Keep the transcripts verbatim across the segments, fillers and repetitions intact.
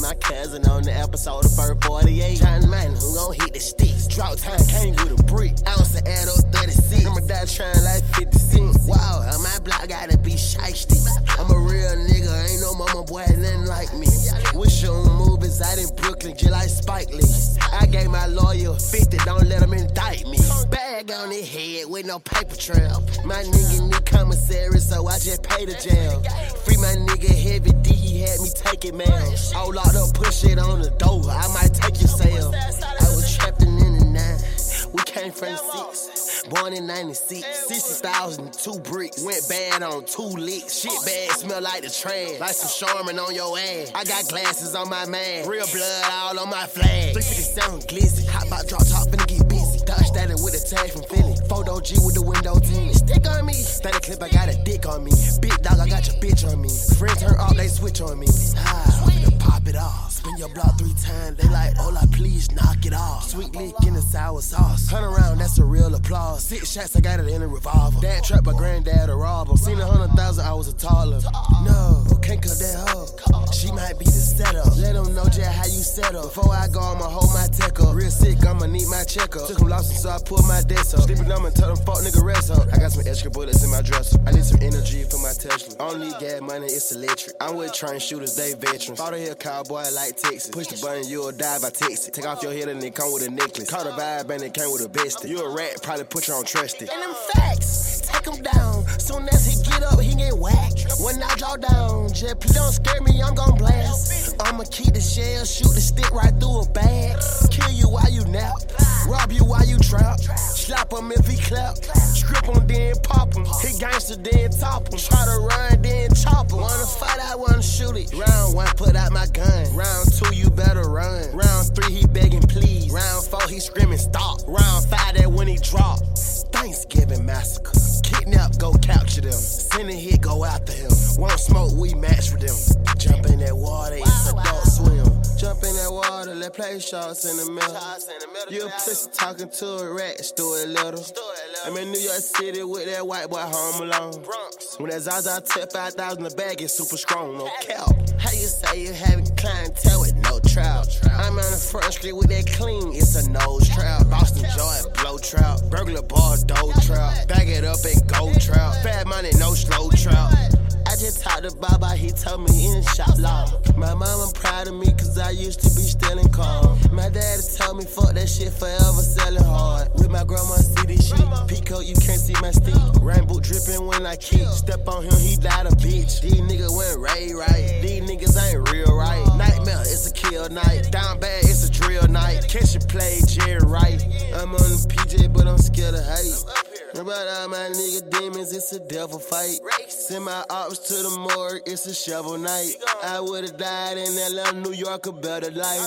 my cousin on the episode of Bird forty-eight. John Madden, who gon' hit the sticks? Drought time came with a brick. Ounce of Addo thirty-six. Remember that trying like fifty cents. Wow, on my block gotta be shiesty. I'm a real nigga, ain't no mama boy, nothing like me. Wish your movies out in Brooklyn, just like Spike Lee. I gave my lawyer fifty, don't let him indict me. Bag on his head with no paper trail. My nigga need commissary, so I just pay the jail. Free my nigga Heavy D, he had me taking mail. All locked up, push it on the door, I might take your sale. I was trapping in the nine, we came from the six. Born in ninety-six, sixty thousand, two bricks. Went bad on two licks. Shit bad, smell like the trash. Like some Charmin on your ass. I got glasses on my man. Real blood all on my flag. three fifty-seven glizzy. Hot box drop top, finna get busy. Dodge static with a tag from Philly. Photo G with the window tinted. Stick on me. Static clip, I got a dick on me. Big dog, I got your bitch on me. Friends turn off, they switch on me. Ah, I'm finna pop it off. Spin your block three times, they like, hola, please knock it off. Sweet lick in the sour sauce. Turn around, that's a real applause. Six shots, I got it in a revolver. Dad trapped my granddad a robber. Seen a hundred thousand, I was a taller. No, can't cut that hoe. She might be the setup. Let them know just how you set up. Before I go, I'ma hold my tech up. Real sick, I'ma need my checkup. Took them losses, so I pulled my desk up. Sleeping on and tell them fuck nigga rest up. I got some extra bullets in my dresser. I need some energy for my Tesla. I don't need gas money, it's electric. I'm with train shooters, they veterans. Fought a hill cowboy like Texas. Push the button, you'll die by Texas. Take off your head and it come with a necklace. Caught a vibe and it came with a vest. You a rat, probably put you on trusted. And them facts, take him down. Soon as he get up, he get whacked. When I draw down, just please don't scare me, I'm gon' blast. I'ma keep the shell, shoot the stick right through a bag. Kill you while you nap, rob you while you trap. Slap him if he clap, script him then pop him. Hit gangster then top him. Try to run then chop him. Wanna fight, I wanna shoot it. Round one, put out my gun. Round two, you better run. Round three, he begging please. Round four, he screaming stop. Round five, that when he drop. Thanksgiving massacre. Kidnap, go capture them. Send a hit, go after him. Won't smoke, we match with them. Jump in that water, it's adult swim. Jump in that water, let play shots in the middle. You a pussy talking to a rat, store a little. I'm in New York City with that white boy home alone. When that Zaza tip five thousand a bag, it's super strong, no cap. How you say you having clientele with no trap? I'm on the front street with that clean, it's a nose trap. Boston Joy, blow trap. Burglar bar, dough trap. Bag it up and go trap. Fat money, no slow trap. I just talked to Baba, he told me in shop law. My mama proud of me cause I used to be stealing cars. My daddy told me fuck that shit forever selling hard. With my grandma see this shit. Peacoat, you can't see my stick. Rainbow dripping when I kick. Step on him, he died a bitch. These niggas went Ray right. These niggas ain't real right. Nightmare, it's a kill night. Down bad, it's a drill night. Catch and play, Jerry Wright. I'm on the P J, but I'm scared of hate. About all my nigga demons, it's a devil fight. Send my ops to the morgue, it's a shovel night. I would've died in that little New York, a better life.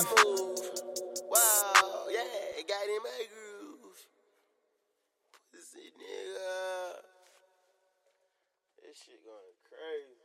Wow, yeah, got in my groove. Pussy nigga. This shit going crazy.